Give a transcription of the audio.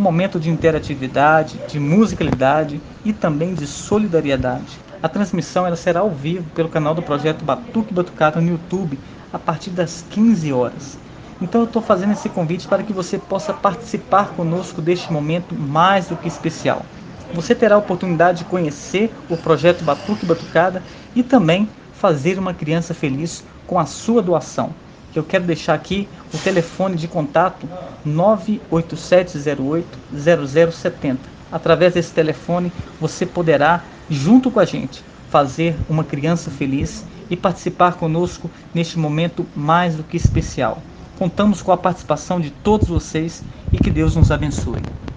um momento de interatividade, de musicalidade e também de solidariedade. A transmissão ela será ao vivo pelo canal do Projeto Batuque Batucada no YouTube a partir das 15 horas. Então eu estou fazendo esse convite para que você possa participar conosco deste momento mais do que especial. Você terá a oportunidade de conhecer o Projeto Batuque Batucada e também fazer uma criança feliz com a sua doação. Eu quero deixar aqui o telefone de contato 987080070. Através desse telefone você poderá, junto com a gente, fazer uma criança feliz e participar conosco neste momento mais do que especial. Contamos com a participação de todos vocês e que Deus nos abençoe.